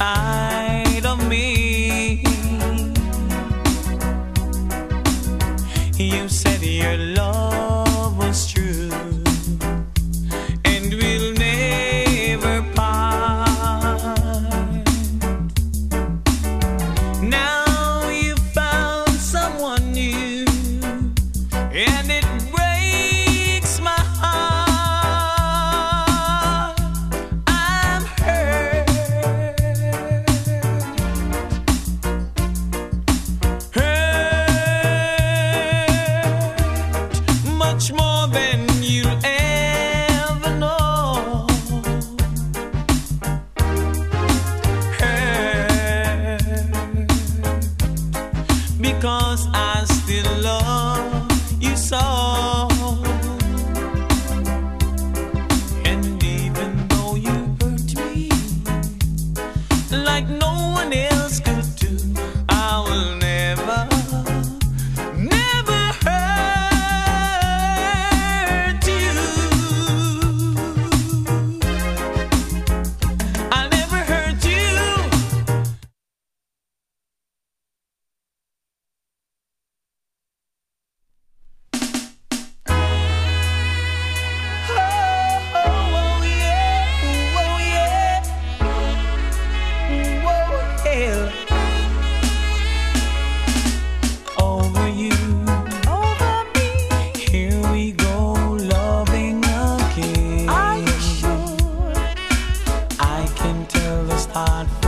inside of me. You said your love was true and will never part. Now you found someone new, and it breaks my heart. I'm hurt, much more than you'll ever know. Hurt, because I still love you so. And even though you hurt me like no one else could do, I will never, never hurt you. I'll never hurt you. Oh, yeah, oh, yeah, oh, yeah. Over you, over me. Here we go, loving again. Are you sure? I can tell the start